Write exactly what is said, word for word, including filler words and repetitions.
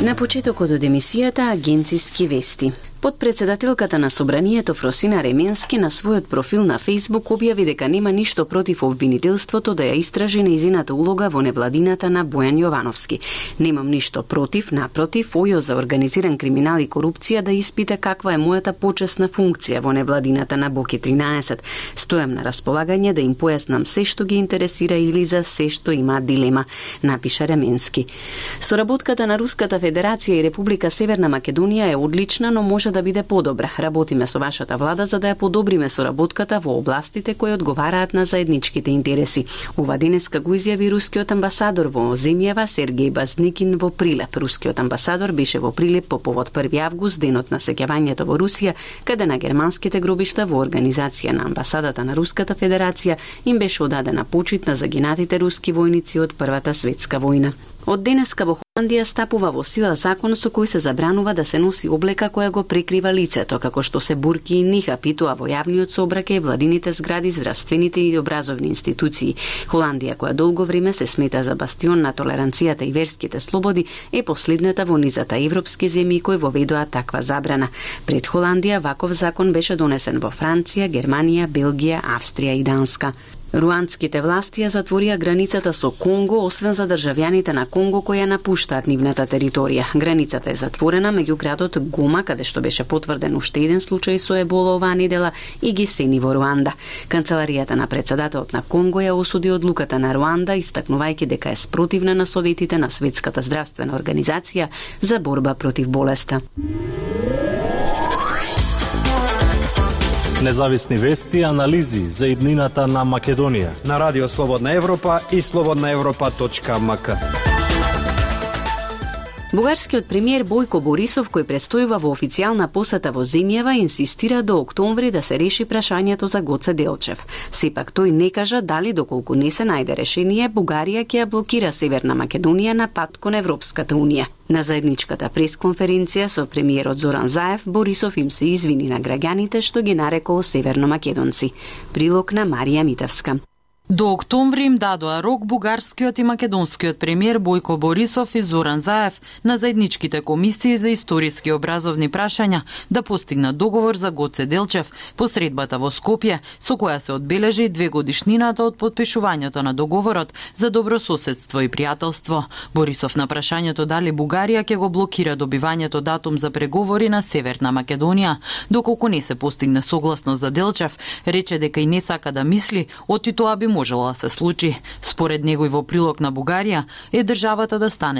На почетокот од емисијата Агенциски вести. Подпредседателката на Собранието Фросина Ременски на својот профил на Фејсбук објави дека нема ништо против обвинителството да ја истражи нејзината улога во невладината на Бојан Јовановски. Немам ништо против, напротив, ојо за организиран криминал и корупција да испита каква е мојата почесна функција во невладината на Боки тринаесет. Стојам на располагање да им појаснам се што ги интересира или за се што има дилема, напиша Ременски. Соработката на Руската Федерација и Република Северна Македонија е одлична, но може да биде подобра. Работиме со вашата влада за да ја подобриме соработката во областите кои одговараат на заедничките интереси. Ова денеска го изјави рускиот амбасадор во земјава Сергеј Базникин во Прилеп. Рускиот амбасадор беше во Прилеп по повод први август, денот на сеќавањето во Русија, каде на германските гробишта во организација на амбасадата на Руската Федерација им беше одадена почит на загинатите руски војници од Првата светска војна. Од денеска во Холандија стапува во сила закон со кој се забранува да се носи облека која го прикрива лицето, како што се бурки и нихап, и тоа во јавниот сообраќај, владините згради, здравствените и образовни институции. Холандија, која долго време се смета за бастион на толеранцијата и верските слободи, е последната во низата европски земји кои воведоа таква забрана. Пред Холандија ваков закон беше донесен во Франција, Германија, Белгија, Австрија и Данска. Руандските власти ја затворија границата со Конго, освен за државјаните на Конго кои ја напуштаат нивната територија. Границата е затворена меѓу градот Гома, каде што беше потврден уште еден случај со ебола оваа недела, и Гисени во Руанда. Канцеларијата на претседателот на Конго ја осуди одлуката на Руанда, истакнувајќи дека е спротивна на советите на Светската здравствена организација за борба против болеста. Независни вести и анализи за иднината на Македонија на Радио Слободна Европа и слободна европа точка ем ка. Бугарскиот премиер Бојко Борисов, кој престојува во официјална посета во земјава, инсистира до октомври да се реши прашањето за Гоце Делчев. Сепак тој не кажа дали доколку не се најде решение, Бугарија ќе ја блокира Северна Македонија на пат кон Европската унија. На заедничката пресконференција со премиерот Зоран Заев, Борисов им се извини на граѓаните што ги нарекол северномакедонци. Прилог на Марија Митевска. До октомври им дадоа рок бугарскиот и македонскиот премиер Бојко Борисов и Зоран Заев на заедничките комисии за историски и образовни прашања да постигнат договор за Гоце Делчев по средбата во Скопје, со која се одбележи две годишнината од подпишувањето на договорот за добрососедство и пријателство. Борисов на прашањето дали Бугарија ќе го блокира добивањето датум за преговори на Северна Македонија, доколку не се постигне согласност за Делчев, рече дека и не сака да мисли, оти тоа би можело да се случи. Според него и во прилог на Бугарија е државата да стане